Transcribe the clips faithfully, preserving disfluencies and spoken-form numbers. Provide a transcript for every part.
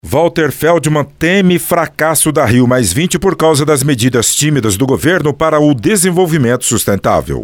Walter Feldman teme fracasso da Rio mais vinte por causa das medidas tímidas do governo para o desenvolvimento sustentável.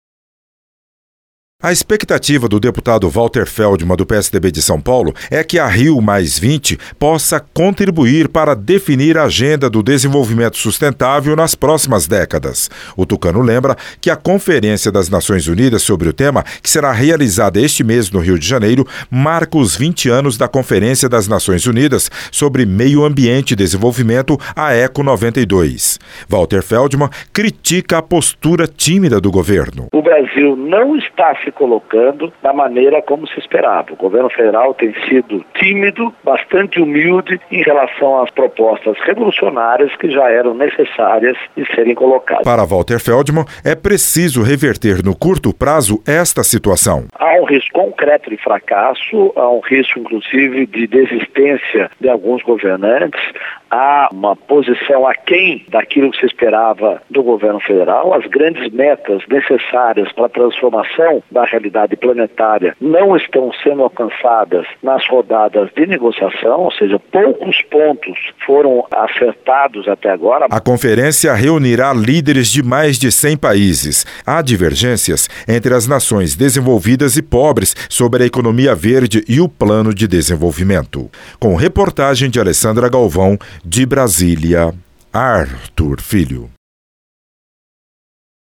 A expectativa do deputado Walter Feldman, do P S D B de São Paulo, é que a Rio mais vinte possa contribuir para definir a agenda do desenvolvimento sustentável nas próximas décadas. O tucano lembra que a Conferência das Nações Unidas sobre o tema, que será realizada este mês no Rio de Janeiro, marca os vinte anos da Conferência das Nações Unidas sobre Meio Ambiente e Desenvolvimento, a ECO noventa e dois. Walter Feldman critica a postura tímida do governo. O Brasil não está se colocando da maneira como se esperava. O governo federal tem sido tímido, bastante humilde em relação às propostas revolucionárias que já eram necessárias de serem colocadas. Para Walter Feldman, é preciso reverter no curto prazo esta situação. Há um risco concreto de fracasso, há um risco inclusive de desistência de alguns governantes, há uma posição aquém daquilo que se esperava do governo federal. As grandes metas necessárias para a transformação da realidade planetária não estão sendo alcançadas nas rodadas de negociação, ou seja, poucos pontos foram acertados até agora. A conferência reunirá líderes de mais de cem países. Há divergências entre as nações desenvolvidas e pobres sobre a economia verde e o plano de desenvolvimento. Com reportagem de Alessandra Galvão, de Brasília, Arthur Filho.